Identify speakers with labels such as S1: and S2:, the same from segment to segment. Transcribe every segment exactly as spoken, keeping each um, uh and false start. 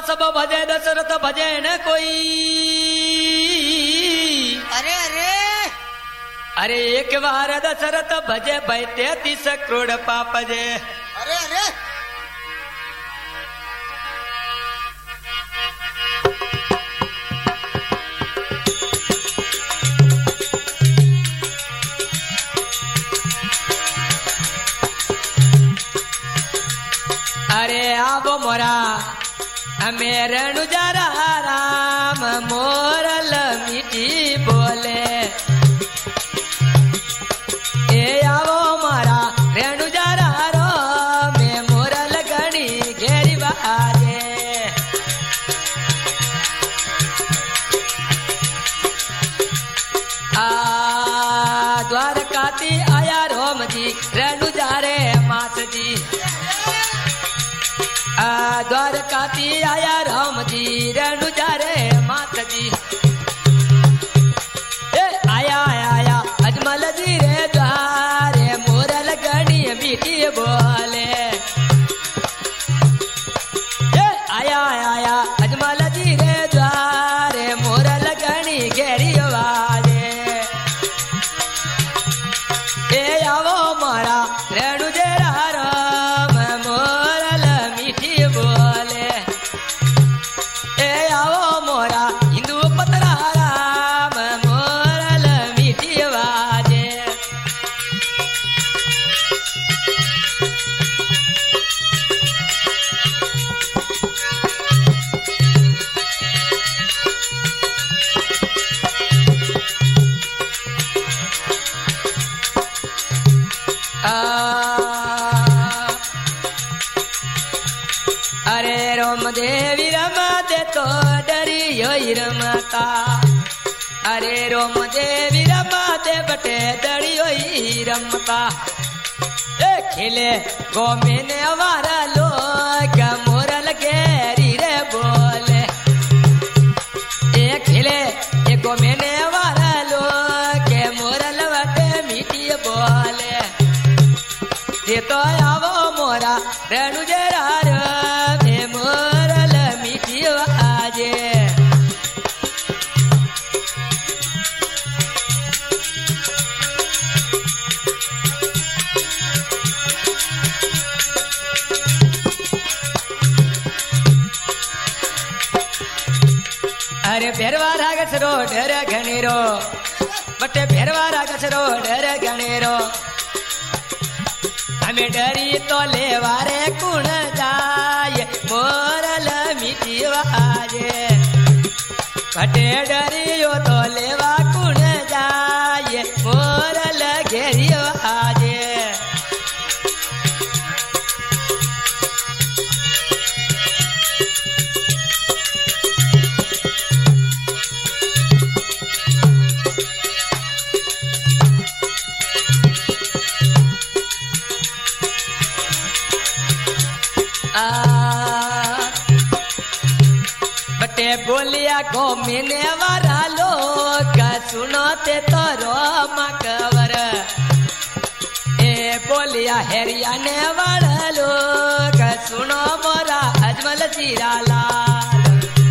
S1: सब भजे दशरथ भजे न कोई।
S2: अरे अरे
S1: अरे एक बार दशरथ भजे भाई तैतीस करोड़ पाप जे।
S2: अरे अरे
S1: अरे आवो मोरा हमें रणुजारा राम मोरल मीठी बोले। ए आवो मोरा रणुजारा रो में मोरल गणी घेरी बाजे। आ द्वारकाती आया रोम जी रणुजारे मात जी। आ द्वारकाती आया राम जी रणुजारे मात जी। ए आया आया अजमल जी रे द्वारे मोरल गणी मीठी बोले। ए आया आया अजमल जी रे द्वारे मोरल गणी घेरी वाजे। ए आवो मारा रणुजरा राम मोरल बोले। ए आओ मोरा हिंदू पतरा राम मोरल मीठी बाजे। अरे रोम देवी रमते तो डरी योई रमता। अरे रोम देवी रमते बटे डरी योई रमता। ए खिले गो मैंने हमारा लोग मोरल घेरी रे बोले। ए खिले ए गो मैंने हमारा लोग मोरल बटे मीठी बोले। ये तो आवो मोरा रणुजरा रे मोरल मीठी बाजे। अरे भेरवा रागस रो डर घनेरो बटे भेरवा रागस रो डर घनेरो। हमें डरी तो लेवारे कुण जाए मोरल मीठी बाजे। बटे डरियो तो लेवा कुण जाए मोरल घेरी बाजे। बटे बोलिया गो मैंने वारा लोग सुनो ते तो रोम कवर। ए बोलिया हरियाणे वाला लोग सुनो मोरा अजमल जीरा लाल।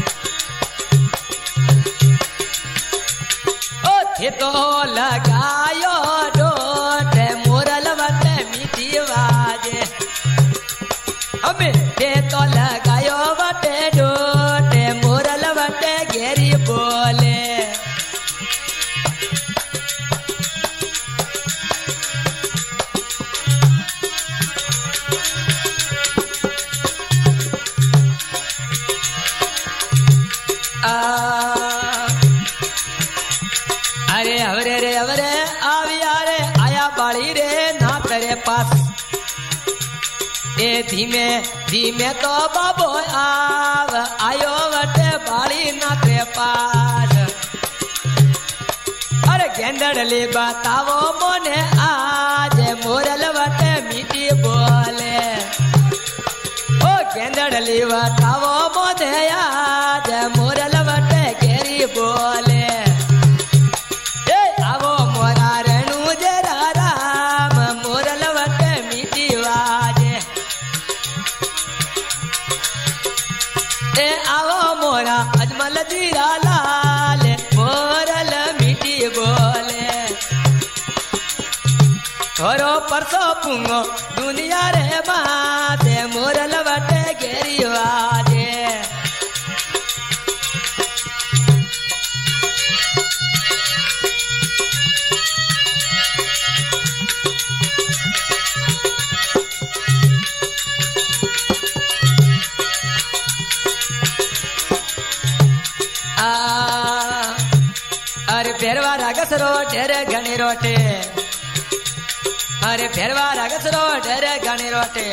S1: ओ थे तो लगायो डोट मोरल बटे मीठी बाजे। हमें ते तो लगायो बटे डोट मोरल बटे घेरी बोले। आ अरे अवरे रे अवरे आवी आरे आया बाड़ी रे ना तेरे पास। ए धीमे धीमे तो बाबो आव आयो वटे बाड़ी ना तेरे पास। अरे गेंदड़ली बतावो मोने आज मोरल वटे मीठी बोले। ओ गेंदड़ली बतावो मोने आज मोरल वटे घेरी बोले। ए आवो मोरा रणुजरा राम मोरल वटे मीठी बाजे। ए आवो मोरा अजमल जीरा लाल मोरल मीठी बोले थोरो परसो पुंगो दुनिया रे माते मोरल वटे घेरी वाजे अरे फेरवा रागस रो ढेरे घनी रोटे अरे फेरवा रागस रो ढेरे घनी रोटे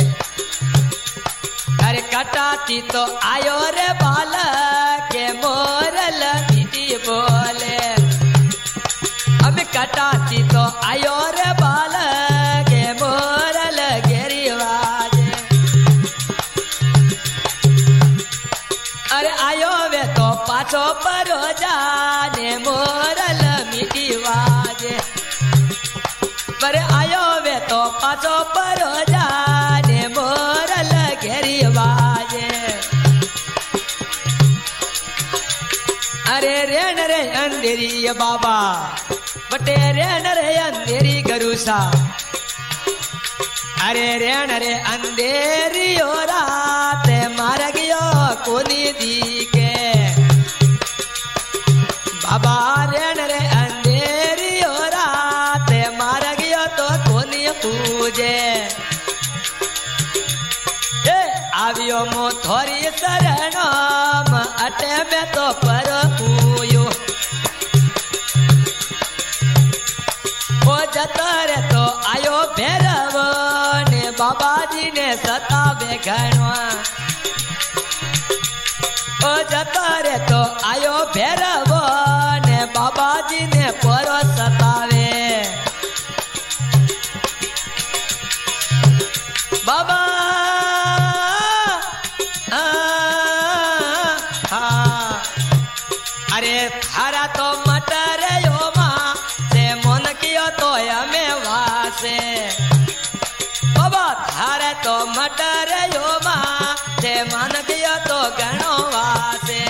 S1: अरे कटाती तो आयो रे बाल के मोरल मीठी बोले अब कटाती तो आयो रे बाल के मोरल घेरी वाजे अरे आयो वे तो पाछो परो जाने मोरल मीठी वाजे पर आयो वे तो पाछो परो जाने मोरल घेरी वाजे अरे रेन रे अंधेरी बाबा बटे रेन रे अंधेरी गरुसा अरे रेन रे अंधेरी ओ रात मार गयो कोनी दी के बाबा रेन रे अंधेरी ओ रात मार गयो तो कोनी पूजे ए आवियो मो थोरी शरणम अटे में तो पर पूयो ओ जतरे तो आयो भैरव ने बाबा जी ने सतावे घणवा ओ जतरे तो आयो भैरव ने बाबा जी ने परो सतावे बाबा आ, आ, अरे थारा तो मटर यो माँ से मन कियो तो हमें वासे बाबा थारे तो मटर यो माँ से मन कियो तो गणो वासे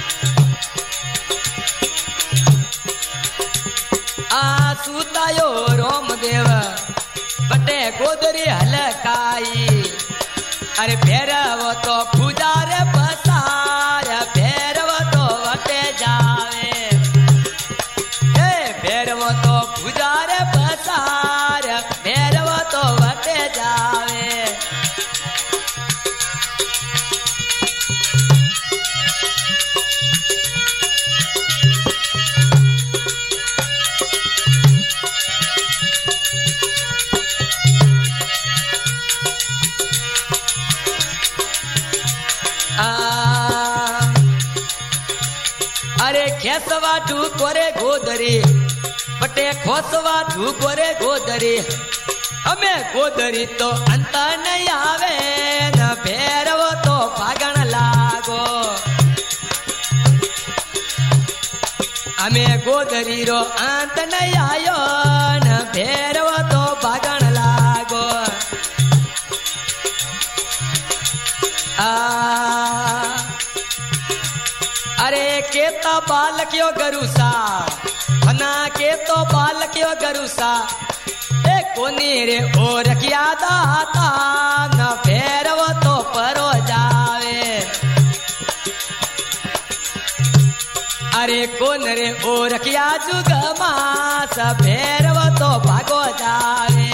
S1: आ सुतायो रोमदेव बटे गोदरी हलकाई अरे भैरव तो पुजार पसार भैरव तो वटे जावे हे भैरव तो पुजार पसार भैरव तो वटे जावे अरे खेसवा ढूकोरे गोदरी बटे खोसवा ढूकोरे गोदरी हमें गोदरी तो अंत नहीं आवे न भैरव तो भागण लागो हमें गोदरी रो अंत नहीं आयो न भैरव तो भागण लागो आ अरे के तो बालक्यो गरुसा फना के तो बालक्यो गरुसा ए कोनी रे ओ रखिया दाता न भैरव तो परो जावे अरे कोन रे ओ रखिया जुग मास भैरव तो भागो जावे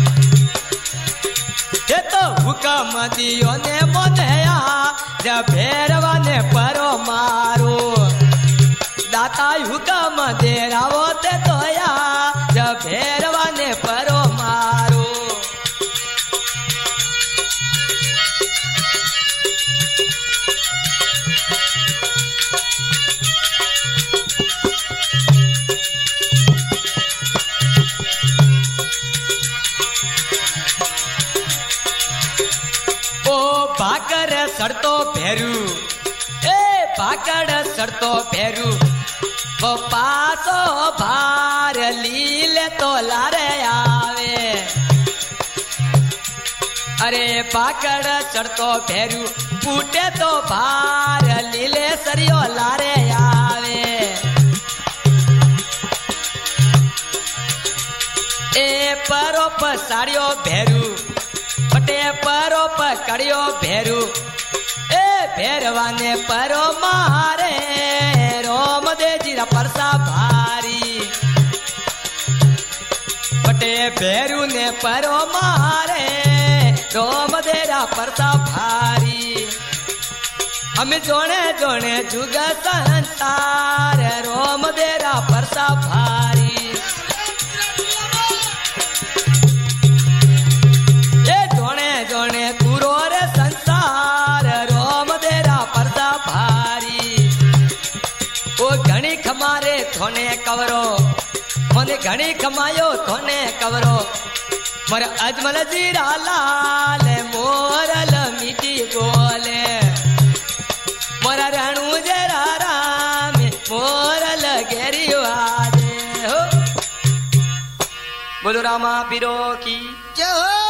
S1: ये तो हुक्म दियो ने मोदया जब भैरव ने परो मारो दाता हुक्म दे रावो ते तोया जब भैरव ने परो मारो भाकर सड़तो भेरू ए भाकर सड़तो भेरू वो पासो भार लीले तो लारे आवे अरे भाकर सड़तो भेरू फूटे तो भार साड़ियो भेरू पटे परो पकड़ियो भेरू ए भेरवा ने परो मारे रोम दे जीरा परसा भारी पटे भेरू ने परो मारे रोम देरा परसा भारी हम जोने जोने जुग संसार रोम देरा परसा भारी ए जोने जोने तुरो रे संसार रोम देरा परसा भारी ओ घणी खमारे थोने कवरो मोने घणी खमायो थोने कवरो मोर अजमल जीरा लाल मोरल मीठी बोले मोरा रणु जरा राम मोरल घेरी आजे हो बोलो रामा पीरो की
S2: जय हो।